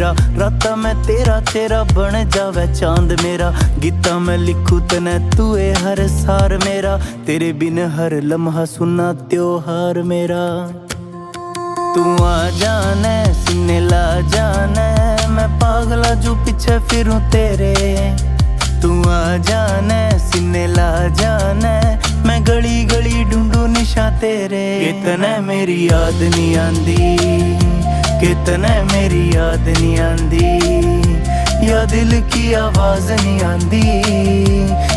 मेरा, राता मैं तेरा तेरा बन जावे चांद मेरा। गीता मैं लिखू तने तू ए हर सार मेरा, तेरे बिन हर लम्हा सुना त्योहार मेरा। तू आ जाने सीने ला जाने, मैं पागला जो पीछे फिरूं तेरे। तू आ जाने सीने ला जाने, मैं गली गली ढूंढू निशा तेरे। कितने मेरी याद नहीं आंदी, कितने मेरी याद नहीं आंदी, या दिल की आवाज नहीं आंदी।